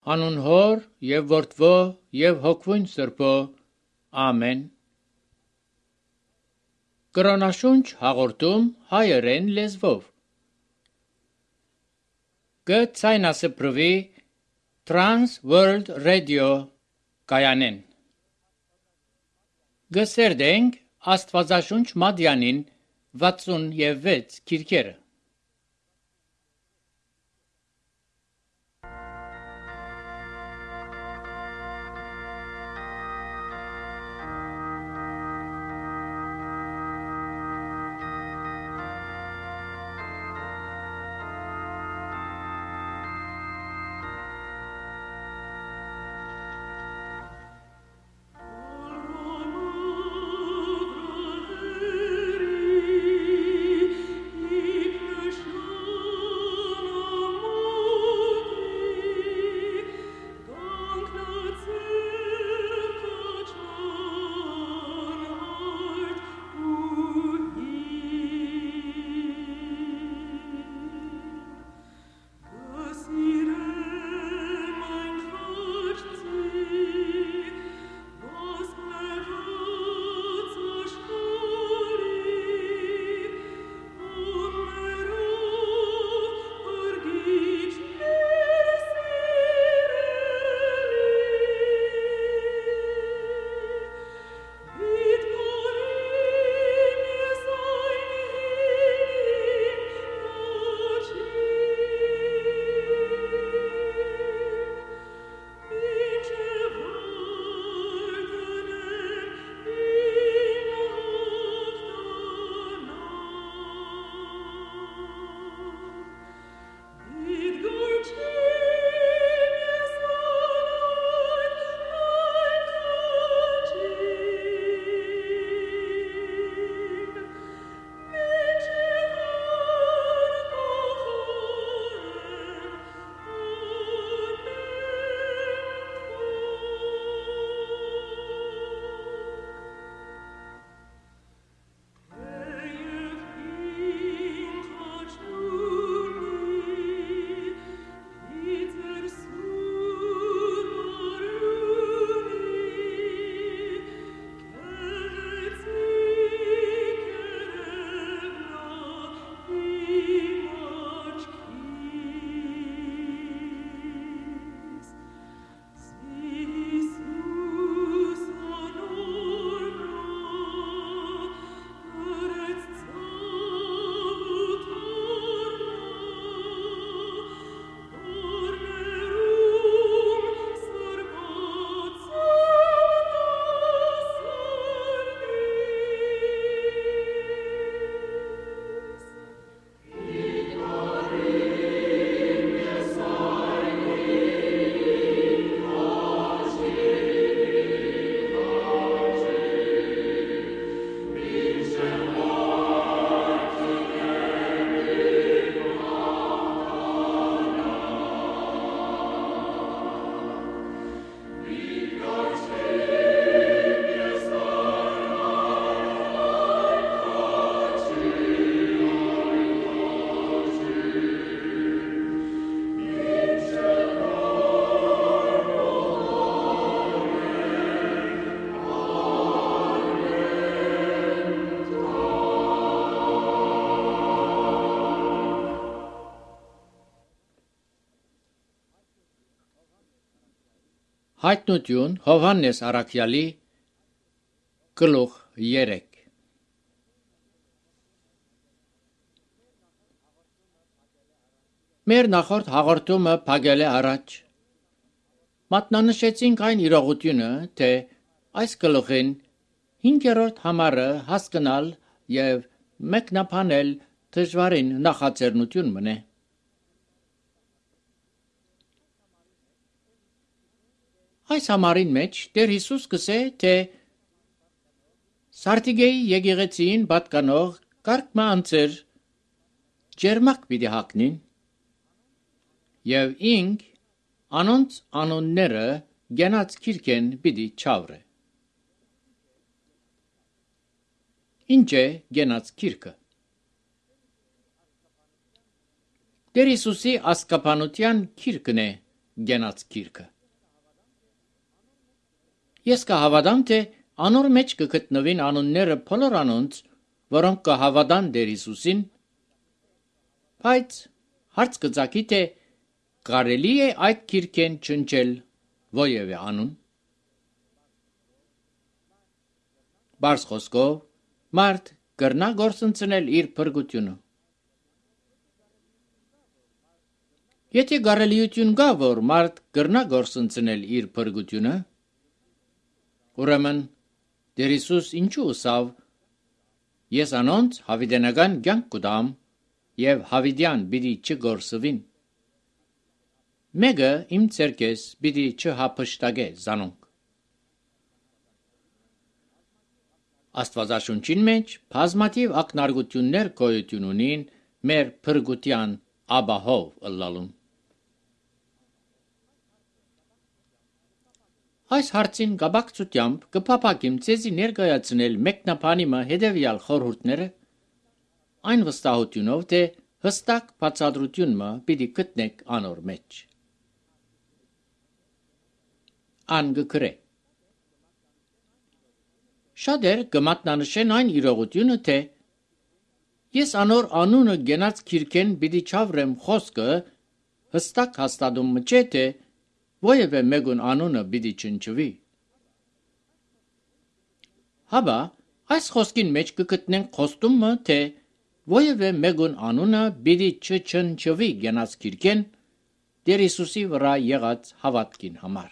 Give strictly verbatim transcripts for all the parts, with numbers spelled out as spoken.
Անուն Հոր եւ Որդվո եւ Հոգվույն Սրբո։ Ամեն։ Կրոնաշունչ հաղորդում հայերեն լեզվով։ Գցայնասպրվի Trans World Radio կայանեն։ Գսերդենք Աստվածաշունչ Մադյանին վաթսունվեց քիրքերը։ Հայտնություն Հովհաննես Առաքյալի գլուխ երեք։ Մեր նախորդ հաղորդումը փակել է առաջ։ Մատնանշեցինք այն իրողությունը, թե այս գլուխին հինգերորդ համարը հասկանալ եւ մեկնաբանել դժվարին նախաձեռնություն մնե։ Այս համարին մեջ Տեր Հիսուս կսե, թե Սարտիգեի եկեղեցին պատկանող կարգմա անձեր ջերմակ պիտի հագնին եւ ինք անոնց անոնները գենած քիրքեն պիտի չավրե։ Ինչ է գենած քիրքը։ Տեր Հիսուսի ասկապանության քիրքն է գենաց գիրքը։ Ես կհավատամ, թե անոր մեջ կգտնվին անունները բոլոր անոնց, որոնք կհավատան Տեր Հիսուսին, բայց հարց կծագի, թե կարելի է այդ գիրքեն չնչել ովևէ անուն։ Բարձ խոսքով, մարդ կրնա գործընծնել իր փրկությունը։ Եթե կարելիություն կա, որ մարդ կրնա գործընծնել իր փրկությունը, ուրեմն Տեր Հիսուս ինչու ուսավ. ես անոնց հավիտենական կյանք կտամ եւ հավիտյան պիտի չգործվին։ Մեկը իմ ցերկես պիտի չհափշտակե զանոնք։ Աստվածաշունչին մեջ բազմաթիվ ակնարկություններ գոյություն ունին մեր փրկության ապահով ըլլալուն։ Այս հարցին կապակցությամբ կփափակեմ ցեզի ներկայացնել մեկնաբանիմը հետևյալ խորհուրդները, այն վստահությունով, թե հստակ բացատրությունը պիտի գտնեք անոր մեջ։ Անգկրե Շատեր կմատնանշեն այն իրողությունը, թե ես անոր անունը գենաց գիրքեն պիտի չավրեմ խոսքը հստակ հաստատումը չէ, թե ովևէ մեկուն անունը պիտի չնչվի։ Հաբա այս խոսքին մեջ կգտնենք խոստումը, թե ովևէ մեկուն անունը պիտի չչնչվի գենաց գիրքեն Տեր Հիսուսի վրա եղած հավատքին համար։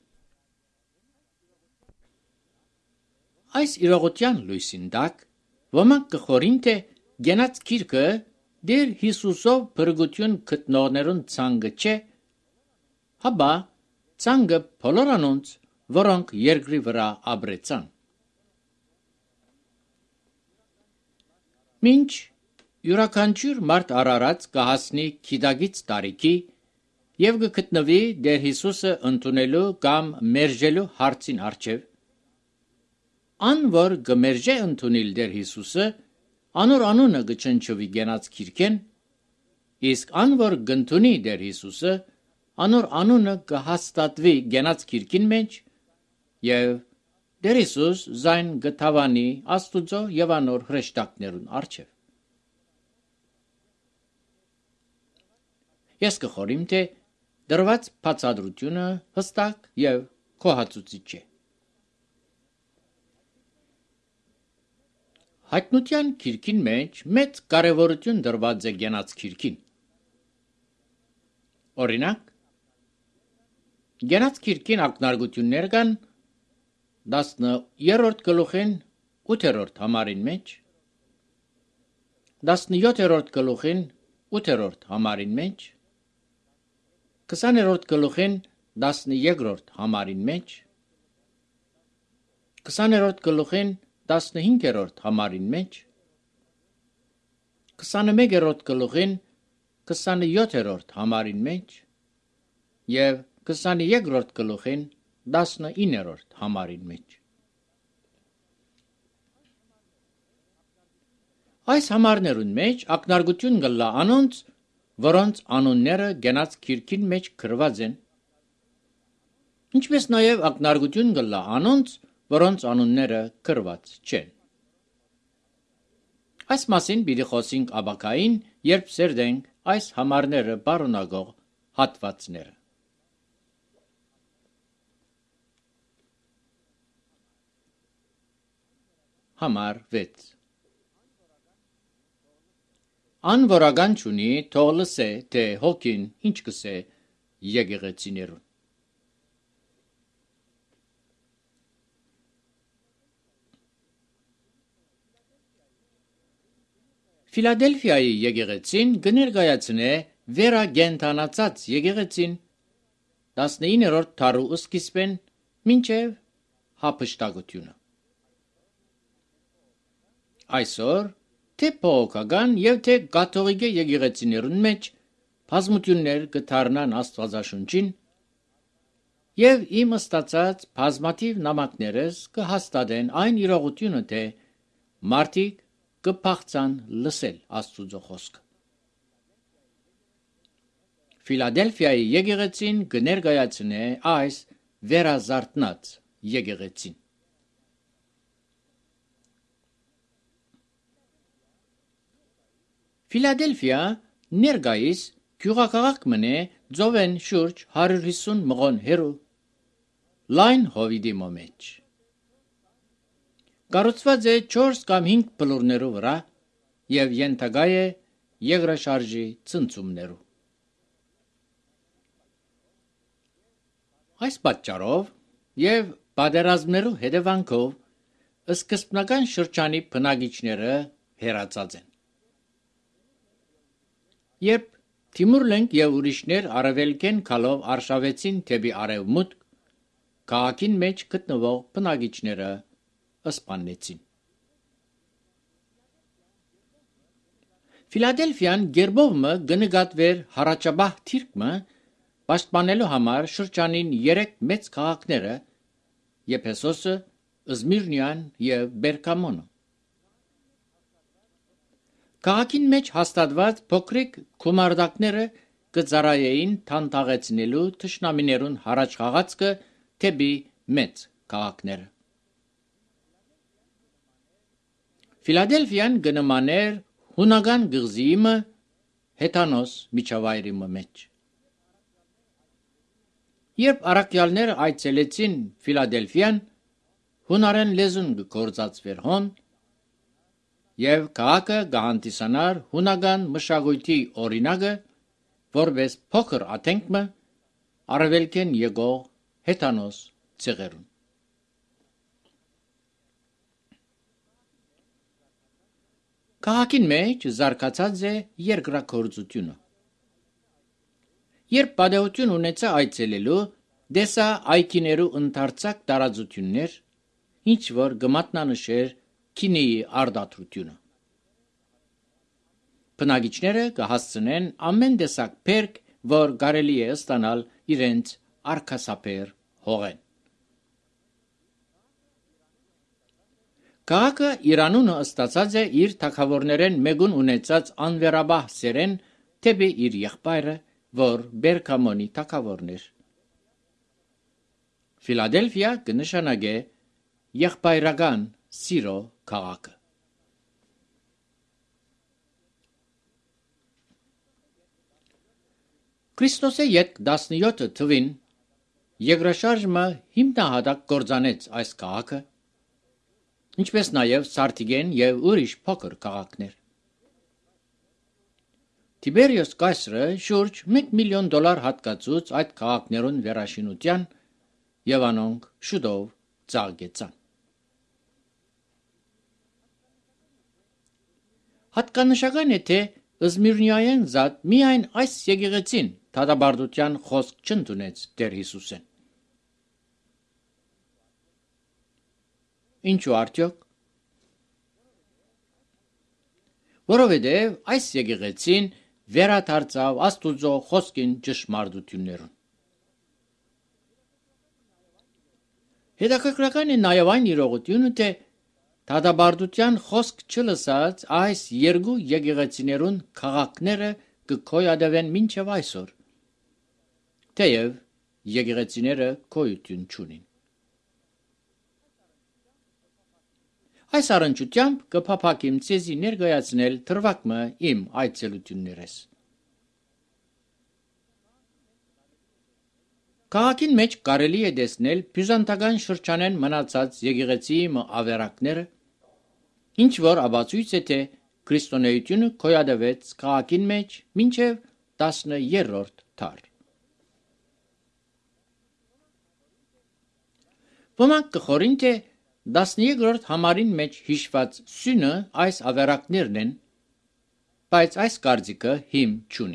Այս իրողության լույսին տակ ոմանք կխորին, թե գենաց գիրքը Տեր Հիսուսով փրկություն գտնողներուն ցանկը չէ, հաբա ցանկը բոլոր անոնց, որոնք երկրի վրա ապրեցան։ Մինչ յուրաքանչյուր մարդ արարած կհասնի գիտակից տարիքի եւ կգտնվի Տեր Հիսուսը ընդունելու կամ մերժելու հարցին առջև, ան որ կմերժե ընդունել Տեր Հիսուսը, անոր անունը կչնչվի գենաց գիրքեն, իսկ ան որ կընդունի Տեր Հիսուսը, անոր անունը կհաստատվի գենաց գիրքին մեջ եւ Տեր Հիսուս զայն կթավանի Աստուծո եւ անոր հրեշտակներուն առջև։ Ես կխորիմ, թե դրված բացատրությունը հստակ եւ խոհացուցիչ է։ Հայտնության գիրքին մեջ մեծ կարևորություն դրված է գենաց գիրքին։ Օրինակ, գենաց գիրքին ակնարկություններ կան տասներորդ գլուխին ութերորդ համարին մեջ, տասնյոթերորդ գլուխին ութերորդ համարին մեջ, քսաներորդ գլուխին տասնյոթերորդ համարին մեջ, քսաներորդ գլուխին տասնհինգերորդ համարին մեջ, քսանմեկերորդ գլուխին քսանյոթերորդ համարին մեջ եւ քսանյոթերորդ գլուխին տասնիններորդ համարին մեջ։ Այս համարներուն մեջ ակնարկություն կլա անոնց, որոնց անունները գենաց գիրքին մեջ գրված են, ինչպես նաեւ ակնարկություն կլա անոնց, որոնց անունները գրված չեն։ Այս մասին պիտի խոսենք ապագային, երբ սերդենք այս համարները բարունակող հատվածները։ Համար վեց Ան որական չունի, թող լսե, թե հոգին ինչ կսե եկեղեցիներուն։ Ֆիլադելֆիայի եկեղեցին կներկայացնե վերագենթանացած եկեղեցին տասնիններորդ դարու սկիզբեն մինչև հափշտակությունը։ Այսօր թե փողոքական եւ թե կաթողիկ եկեղեցիներուն մեջ բազմություններ կդառնան Աստվածաշունչին եւ իմ ստացած բազմաթիվ նամակներս կհաստատեն այն իրողությունը, թե մարդիկ կփախցան լսել Աստուծո խոսքը։ Ֆիլադելֆիայի եկեղեցին կներկայացնե այս վերազարթնած եկեղեցին։ Ֆիլադելֆիա ներկայիս գյուղակաղաք մնե ծովեն շուրջ հարյուր հիսուն մղոն հեռու լայն հովիդի մեջ։ Կառուցված է չորս կամ հինգ բլուրներու վրա եւ ենթակա է երկրաշարժի ցնցումներու։ Այս պատճառով եւ պատերազմներու հետևանքով սկզբնական շրջանի բնակիչները հեռացած են։ Երբ Թիմուր Լենգ եւ ուրիշներ արևելքեն քալով արշավեցին դեպի արևմուտք, քաղաքին մեջ գտնվող բնակիչները սպանեցին։ Ֆիլադելֆիան գերբովը գնկատվեր հարաճաբահ թիրքմը պաշտպանելու համար շրջանին երեք մեծ քաղաքները՝ Եփեսոսը, Զմիրնյան եւ Բերգամոնը։ Քաղաքին մեջ հաստատված փոքրիկ գումարտակները կծառայեին թանթաղեցնելու թշնամիներուն հարաճ խաղացքը դեպի մեծ քաղաքները։ Ֆիլադելֆիան գնմաներ հունական գղզիիմը հեթանոս միջավայրի մեջ։ Երբ առաքյալները այցելեցին Ֆիլադելֆիան, հունարեն լեզուն գործածվեր հոն եւ քաղաքը գահանտիսանար հունական մշակույթի օրինակը, որպես փոքր աթենքմը արևելքեն եկող հեթանոս ցեղերուն։ Քաղաքին մեջ զարգացած է երկրագործությունը։ Երբ պատահություն ունեցա այցելելու, դեսա այգիներու ընդարձակ տարածություններ, ինչ որ գմատնանշեր քինիի արդարությունը։ Բնակիչները կհասցնեն ամեն տեսակ բերք, որ կարելի է ստանալ իրենց արկասապեր հողեն։ Քաղաքը Իրանունը ստացած է իր թագավորներեն մեկուն ունեցած անվերաբահ սերեն դեպի իր եղբայրը, որ Բերգամոնի թագավորն էր։ Ֆիլադելֆիա կնշանակե եղբայրական սիրո քաղաքը։ Քրիստոսի յետ տասնյոթ թվին երկրաշարժը հիմնահատակ կործանեց այս քաղաքը, ինչպես նաև Սարտիգեն եւ ուրիշ փոքր քաղաքներ։ Տիբերիոս կայսրը շուրջ մեկ միլիոն դոլար հատկացուց այդ քաղաքներուն վերաշինության եւ անոնք շուտով ծաղկեցան։ Հատկանշական է, թե Զմիրնիայեն զատ միայն այս եկեղեցին դատաբարդության խոսք չընդունեց Տեր Հիսուսեն։ Ինչու արդյոք։ Որովհետև այս եկեղեցին վերադարձավ Աստուծո խոսքին ճշմարտություններուն։ Հետաքրքրական է նաև այն իրողությունը, թե դատաբարդության խոսք չլսած այս երկու եկեղեցիներուն քաղաքները կգոյատևեն մինչև այսօր, թեև եկեղեցիները գոյություն չունին։ Այս առնչությամբ կփափակեմ ցեզի ներկայացնել թրվակը իմ այցելություններս։ Քաղաքին մեջ կարելի է տեսնել բյուզանդական շրջանեն մնացած եկեղեցիի ավերակները, ինչ որ ապացույց է, թե քրիստոնեությունը գոյատևեց քաղաքին մեջ մինչև տասներորդ դար։ Ոմանք կխորին, թե տասներորդ համարին մեջ հիշված սյունը այս ավերակներն են, բայց այս կարծիքը հիմ չունի։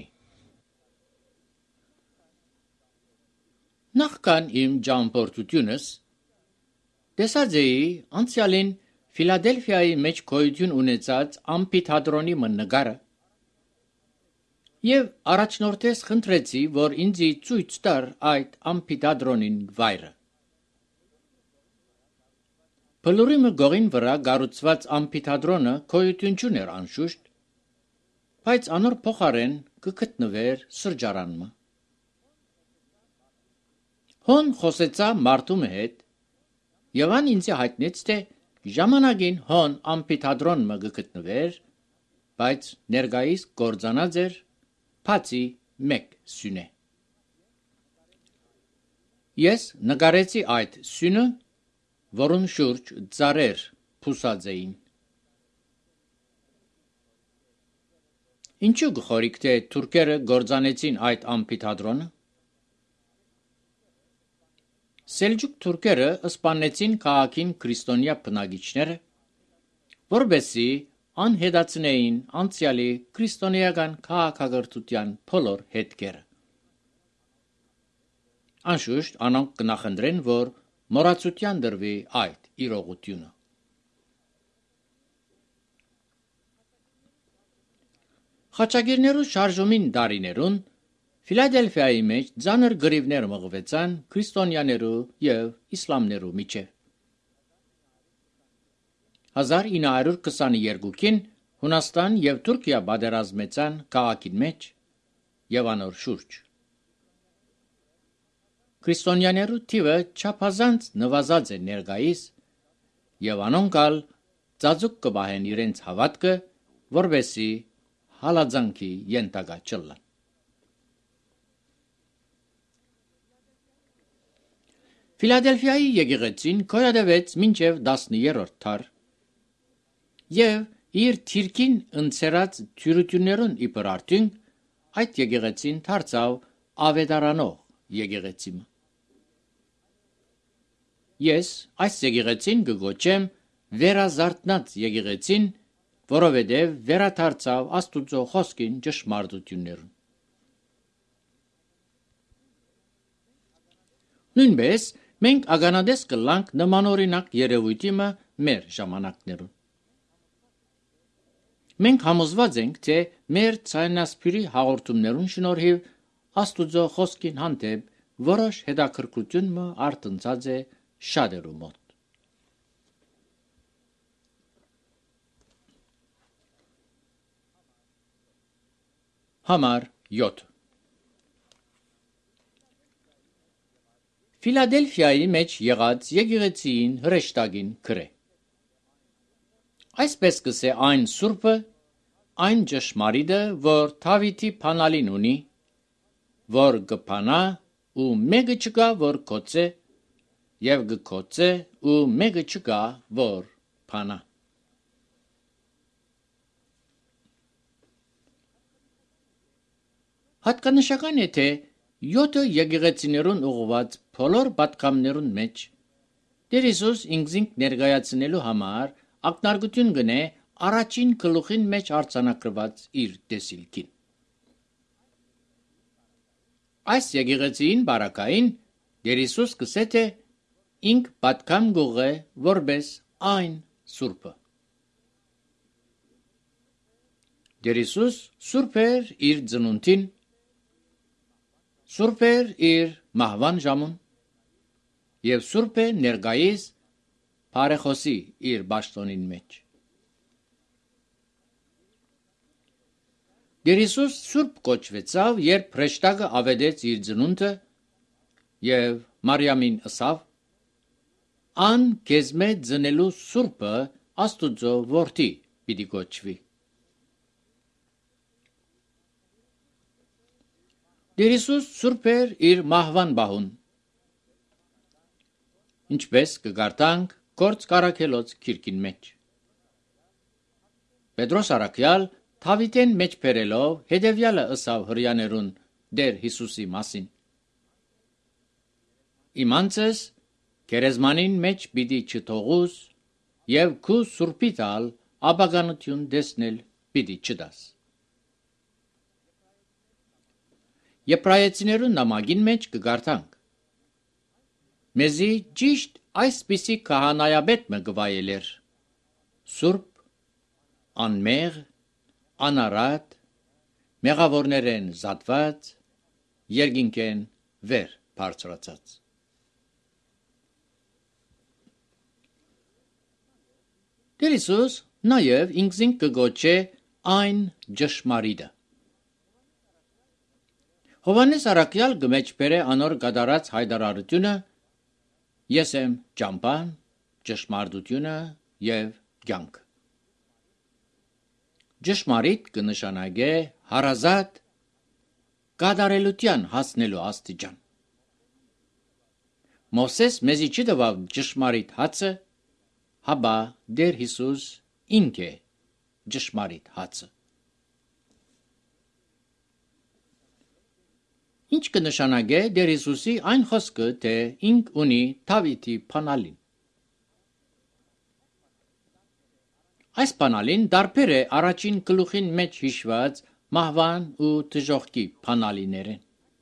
Նախքան իմ ճամփորդությունս տեսած էի անցյալին Ֆիլադելֆիայի մեջ գոյություն ունեցած ամֆիթատրոնի նկարը եւ առաջնորդես խնդրեցի, որ ինձ ցույց տար այդ ամֆիթատրոնին վայրը։ Բլուրիմը գողին վրա գառուցված ամֆիթատրոնը գոյություն չուներ անշուշտ, բայց անոր փոխարեն կգտնվեր սրճարանը։ Հոն խոսեցա մարդու հետ, եւ ան ինձ հայտնեց, թե ժամանակին հոն ամփիթադրոն մը գտնվեր, բայց ներկայիս կործանած էր բացի մեկ սյունե։ Ես նկարեցի այդ սյունը, որուն շուրջ ծառեր փուսած էին։ Ինչու գխորիկ թե թուրքերը գործանեցին այդ ամփիթադրոնը։ Սելջուկ թուրքերը սպանեցին քաղաքին քրիստոնյա բնակիչները, որբեսի անհետացնեին անցյալի քրիստոնեական քաղաքակրթության բոլոր հետքերը։ Անշուշտ անոնք կնախընտրեն, որ մոռացության դրվի այդ իրողությունը։ Խաչագիրներու շարժումին դարիներուն Ֆիլադելֆիայի մեջ ծանր գրիվներ մղվեցան քրիստոնյաներու եւ իսլամներու միջև։ հազար ինը հարյուր քսաներկուին Հունաստան եւ Թուրքիա բادرազմեցան քաղաքին մեջ եւ անոր շուրջ։ Քրիստոնյաներու թիվը չափազանց նվազած է ներկայիս եւ անոնքալ ծածուկ կբահեն իրենց հավատքը, որբեսի հալածանքի ենթակա չլան։ Ֆիլադելֆիայի եկեղեցին կոյադևեց մինչև տասներորդ դար եւ իր թիրքին ընծերած թյուրություններուն իբր արդյունք այդ եկեղեցին դարձավ ավետարանող եկեղեցի։ Ես այս եկեղեցին կգոչեմ վերազարթնած եկեղեցին, որովհետև վերադարձավ Աստուծո խոսքին ճշմարտություններուն։ Նույնպես մենք ականատես կլանք նմանօրինակ երևույթի մը մեր ժամանակներուն։ Մենք համոզված ենք, թե մեր ցայնասպիրի հաղորդումներուն շնորհիվ Աստուծո խոսքին հանդեպ որոշ հետաքրքրություն մը արտնծած է շատերու մոտ։ Համար յոթ Ֆիլադելֆիայի մեջ եղած եկեղեցին հրեշտակին քրե։ Այսպես կսե այն սուրբը, այն ճշմարիտը, որ Դավիթի փանալին ունի, որ կփանա ու մեկը չկա, որ կոծե, եւ կկոծե ու մեկը չկա, որ փանա։ Հատկանշական է, թե յոթը եկեղեցիներուն ուղղված բոլոր պատգամներուն մեջ Տեր Հիսուս ինքզինք ներկայացնելու համար ակնարկություն գնե առաջին գլուխին մեջ արձանագրված իր տեսիլքին։ Այս եկեղեցին բարակային Տեր Հիսուս կսե թե ինք պատգամ գուղե որպես այն սուրբը։ Տեր Հիսուս սուրբ էր իր ծնունդին, սուրբ էր իր մահվան ժամուն եւ սուրբ է ներկայիս բարեխոսի իր պաշտոնին մեջ։ Տեր Հիսուս սուրբ կոչվեցավ, երբ հրեշտակը ավետեց իր ծնունդը եւ Մարիամին ըսավ. «Ան քեզմե ծնելու սուրբը Աստուծո որդի պիտի կոչվի»։ Տեր Հիսուս սուրբ էր իր մահվան բահուն, ինչպես կգարտանք Գործք առաքելոց գիրքին մեջ։ Պետրոս առաքյալ Դավիթեն մեջ բերելով հետևյալը ըսավ հրյաներուն Տեր Հիսուսի մասին. Իմ անձս գերեզմանին մեջ պիտի չթողուս եւ քու սուրբի տալ ապականություն տեսնել պիտի չտաս։ Եբրայեցիներուն նամակին մեջ կգարտանք. Մեզի ճիշտ այսպիսի քահանայապետ մը գվայելեր, սուրբ, անմեղ, անարատ, մեղավորներեն զատված, երկինքեն վեր բարձրացած։ Տեր Հիսուս նաև ինքզին կգոչե այն ճշմարիտը։ Հովանես Արաքյալ գմեջբերե անոր գդարած հայդարարությունը ես եմ ճամփան, ճշմարտությունը եւ կյանքը։ Ճշմարիտ կնշանակե հարազատ գադարելության հասնելու աստիճան։ Մովսես մեզի չտվավ ճշմարիտ հացը, հաբա դեր Հիսուս ինք է ճշմարիտ հացը։ Ինչ կնշանակե դեր Հիսուսի այն խոսքը, թե ինք ունի Դավիթի փանալին։ Այս փանալին դարբեր է առաջին գլուխին մեջ հիշված մահվան ու դժոխքի փանալիներեն։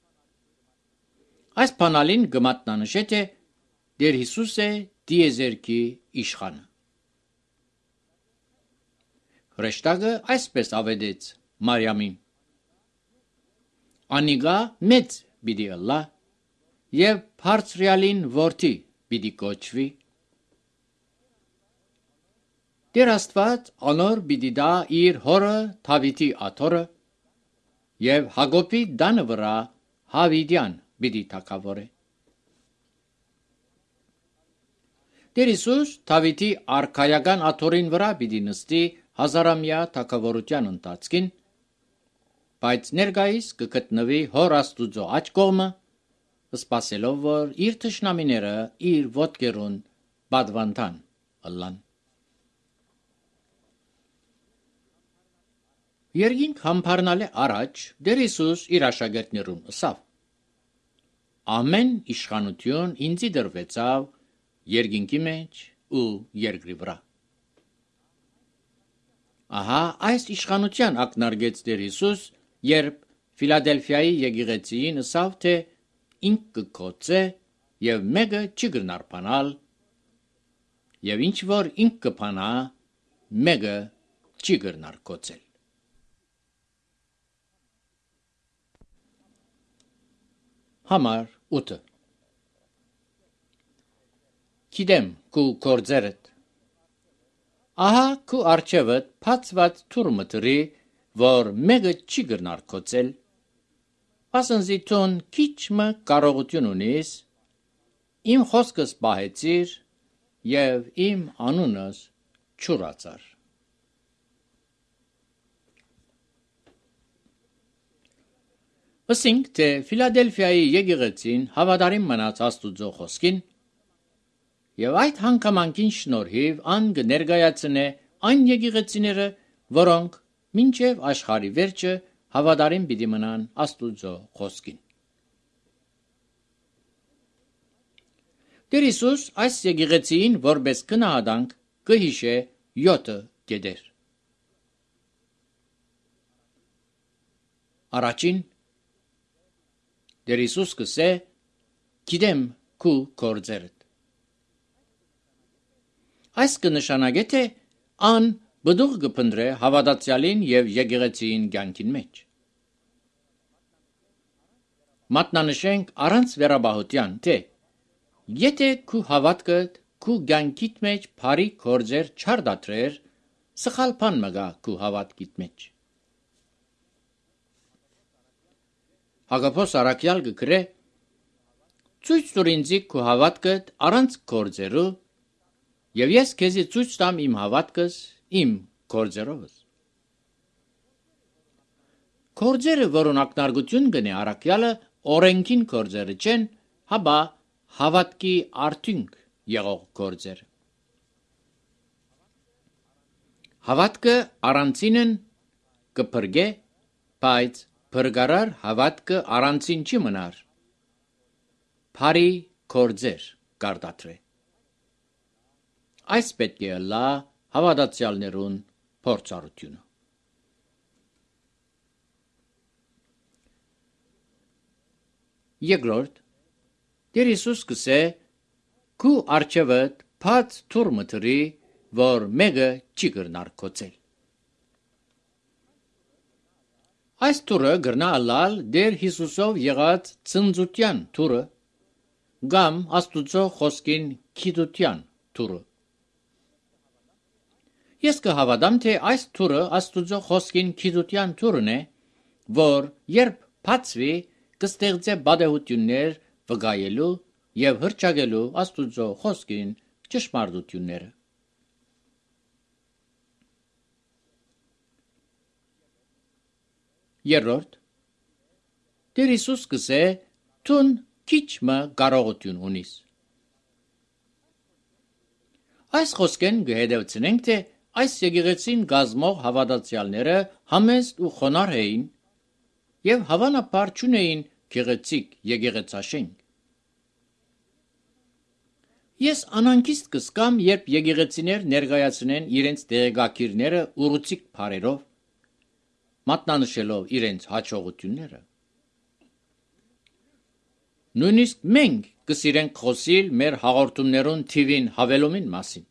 Այս փանալին գմատնանշե թե դեր Հիսուս է դիեզերքի իշխանը։ Հրեշտակը այսպես ավետեց Մարիամին. Անիգա մեծ պիտի ըլլա եւ բարձրյալին որդի պիտի կոչվի։ Դեր Աստված անոր պիտի դա իր հորը Դավիթի աթոռը եւ Հակոբի դանը վրա Հավիդյան պիտի թագավորե։ Դեր Հիսուս Դավիթի արքայական աթոռին վրա պիտի նստի հազարամյա թագավորության ընթացքին, բայց ներկայիս կգտնվի հոր Աստուծո աջ կողմը, սպասելով որ իր թշնամիները իր ոտքերուն պատվանդան ըլլան։ Երկինք համբարնալե առաջ դեր Հիսուս իր աշակերտներուն ըսավ. Ամեն իշխանություն ինձի դրվեցավ երկինքի մեջ ու երկրի վրա։ Ահա այս իշխանության ակնարկեց դեր Հիսուս, երբ Ֆիլադելֆիայի եկեղեցիին ըսավ, թե ինք կկոծե եւ մեկը չի գնար փանալ, եւ ինչ որ ինք կփանա, մեկը չի գնար կոծել։ Համար ութը Գիտեմ քու կորձերդ։ Ահա քու արջևդ փածված թուր մտրի, որ մեկը չի գնար կոծել, ասնզի տուն քիչմը կարողություն ունիս, իմ խոսքս պահեցիր եւ իմ անունս չուրացար։ Ասինք, թե Ֆիլադելֆիայի եկեղեցին հավատարիմ մնաց Աստուծո խոսքին եւ այդ հանգամանքին շնորհիվ ան կներկայացնե այն եկեղեցիները, որոնք մինչև աշխարհի վերջը հավատարիմ պիտի մնան Աստուծո խոսքին։ Դեր Հիսուս այս եկեղեցին որպես գնահատանք կհիշե յոթը գեդեր։ Առաջին Դեր Հիսուս կսե գիտեմ քու կորձերդ։ Այս կնշանակե թե ան բդուղ կփնտրե հավատացյալին եւ եկեղեցին կյանքին մեջ։ Մատնանշենք առանց վերաբահության, թե եթե քու հավատքդ քու կյանքիդ մեջ բարի կորձեր չարդատրեր, սխալ բան մգա քու հավատքիդ մեջ։ Հակոբոս Արաքյալ գկրե ցույց տուր ինձի քու հավատքդ առանց կորձերու եւ ես քեզի ցույց տամ իմ հավատքս իմ կորձերովս։ Կորձերը, որոնք ակնարկություն գնե Արաքյալը, օրենքին կորձերը չեն, հաբա հավատքի արդյունք եղող կորձեր։ Հավատքը առանցինն կփրկե, բայց փրկարար հավատքը առանցին չի մնար։ Բարի կորձեր կարտադրե։ Այս պետք է լա հավատացյալներուն փորձառությունը։ Երկրորդ Դեր Հիսուս կսե քու արջևդ փած թուր մտրի, որ մեկը չի գրնար կոծել։ Այս թուրը գրնա ալալ Դեր Հիսուսով եղած ծնծության թուրը, գամ Աստուծո խոսքին քիդության թուրը։ Ես կհավատամ, թե այս թուրը Աստուծո խոսքին քիդության թուրն է, որ երբ բացվի կստեղծե բադեհություններ վգայելու եւ հրճագելու Աստուծո խոսքին ճշմարտությունները։ Երրորդ Տեր Հիսուս կսե «Տուն քիչ մը կարողություն ունիս»։ Այս խոսքեն գհեդեցնենք, թե այս եկեղեցին գազմող հավատացյալները համեստ ու խոնար էին եւ հավանաբար չունեին գեղեցիկ եկեղեցաշենք։ Ես անհանգիստ կսկամ, երբ եկեղեցիներ ներկայացնեն իրենց տեղեկակիրները ուռուցիկ բարերով, մատնանշելով իրենց հաջողությունները։ Նույնիսկ մենք կսիրենք խոսիլ մեր հաղորդումներուն թիվին հավելումին մասին։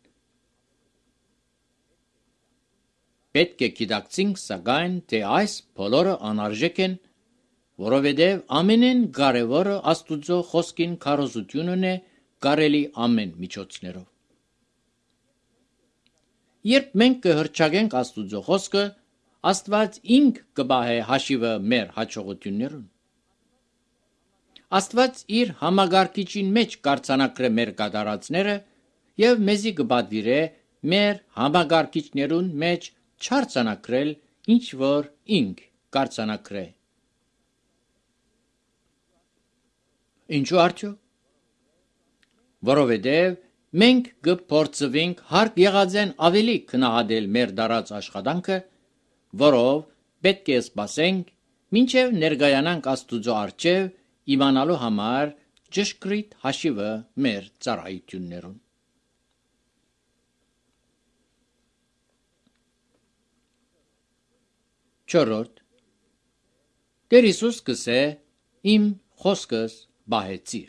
Պետք է գիտակցենք սակայն, թե այս բոլորը անարժեք են, որովհետև ամենեն կարևորը Աստուծո խոսքին քարոզությունն է կարելի ամեն միջոցներով։ Երբ մենք կհրճագենք Աստուծո խոսքը, Աստված ինք կբահե հաշիվը մեր հաջողություններուն։ Աստված իր համագարկիչին մեջ կարձանակրե մեր կատարածները եւ մեզի կպատվիրե մեր համագարկիչներուն մեջ չարձանակրել ինչ որ ինք կարձանակրե։ Ինչու արդյոք։ Որովհետև մենք կփորձվենք հարկ եղածեն ավելի քնահատել մեր դարած աշխատանքը, որով պետք է սպասենք, մինչև ներկայանանք Աստուծո առջև իմանալու համար ճշգրիտ հաշիվը մեր ծառայություններուն։ Չորրորդ Տեր Հիսուս կսե իմ խոսքս բահեցիր։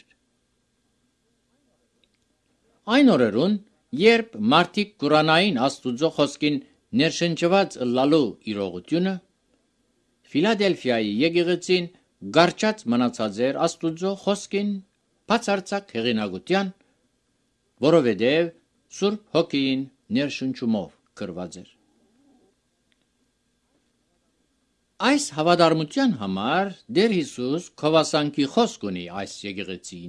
Այն օրերուն, երբ մարդիկ կուրանային Աստուծո խոսքին ներշնչված լալու իրողությունը, Ֆիլադելֆիայի եկեղեցին գարչած մնացած էր Աստուծո խոսքին բացարձակ հեղինակության, որովհետև Սուրբ Հոգին ներշնչումով գրված էր։ Այս հավատարմության համար Տեր Հիսուս քովասանքի խոսք ունի այս եկեղեցին։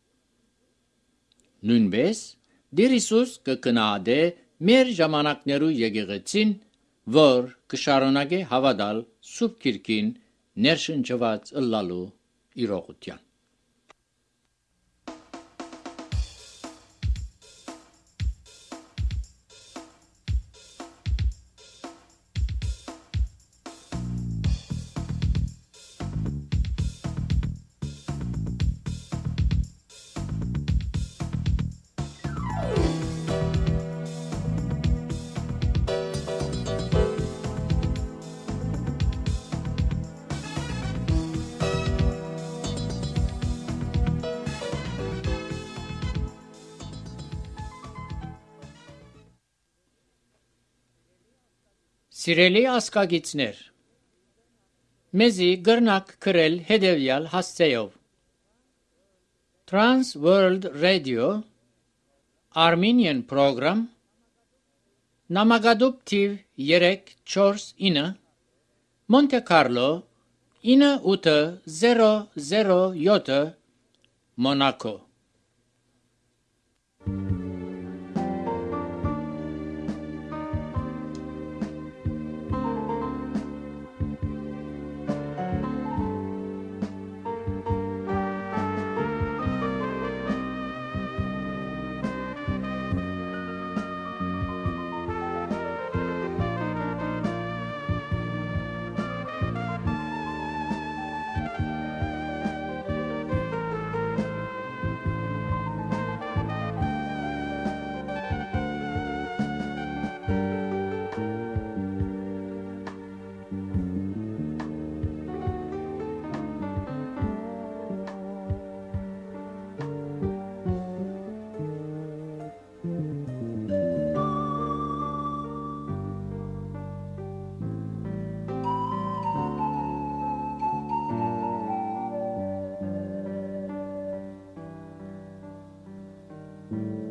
Նույնպես Տեր Հիսուս կգնահատե մեր ժամանակներու եկեղեցին, որ կշարունակե հավատալ Սուրբ Գիրքին ներշնչված ըլլալու իրողության։ Սիրելի ասկագիցներ, մեզի գրնակ գրել հետևյալ հասցեով. Trans World Radio Armenian Program Նամակադուպ թիվ երեք չորս ինը Monte Carlo ինը ութ զերո զերո յոթ Monaco you